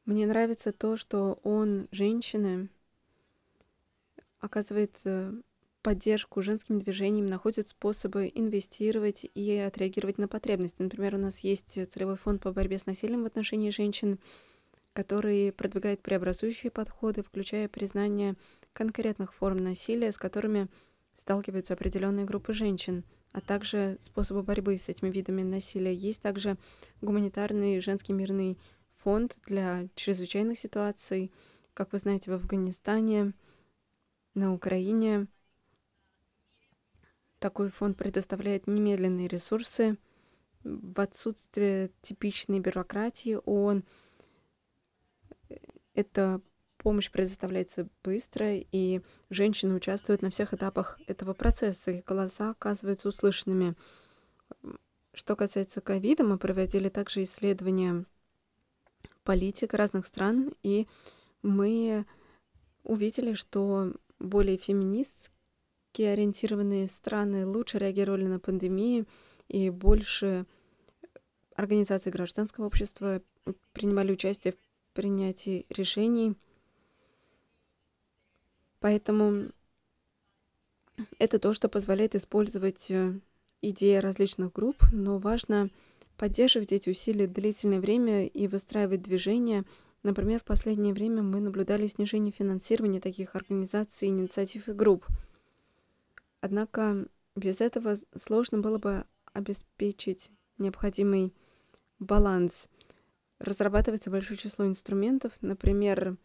Мне нравится то, что он женщины оказывает поддержку женским движениям, находит способы инвестировать и отреагировать на потребности. Например, у нас есть целевой фонд по борьбе с насилием в отношении женщин, который продвигает преобразующие подходы, включая признание конкретных форм насилия, с которыми сталкиваются определенные группы женщин, а также способы борьбы с этими видами насилия. Есть также гуманитарный женский мирный фонд для чрезвычайных ситуаций, как вы знаете, в Афганистане, на Украине. Такой фонд предоставляет немедленные ресурсы. В отсутствие типичной бюрократии ООН эта помощь предоставляется быстро, и женщины участвуют на всех этапах этого процесса, их голоса оказываются услышанными. Что касается ковида, мы проводили также исследования политик разных стран, и мы увидели, что более феминистски ориентированные страны лучше реагировали на пандемию, и больше организаций гражданского общества принимали участие в принятии решений. Поэтому это то, что позволяет использовать идеи различных групп, но важно поддерживать эти усилия длительное время и выстраивать движения. Например, в последнее время мы наблюдали снижение финансирования таких организаций, инициатив и групп. Однако без этого сложно было бы обеспечить необходимый баланс. Разрабатывается большое число инструментов, например,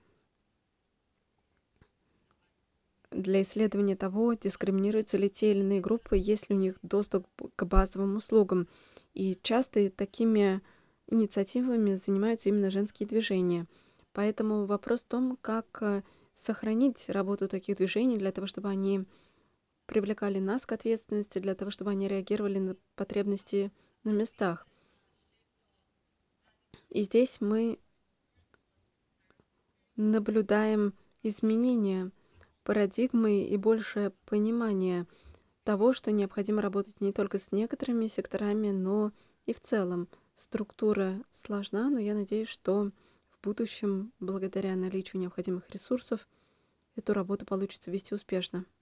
для исследования того, дискриминируются ли те или иные группы, есть ли у них доступ к базовым услугам. И часто такими инициативами занимаются именно женские движения. Поэтому вопрос в том, как сохранить работу таких движений для того, чтобы они привлекали нас к ответственности, для того, чтобы они реагировали на потребности на местах. И здесь мы наблюдаем изменения парадигмы и большее понимание того, что необходимо работать не только с некоторыми секторами, но и в целом. Структура сложна, но я надеюсь, что в будущем, благодаря наличию необходимых ресурсов, эту работу получится вести успешно.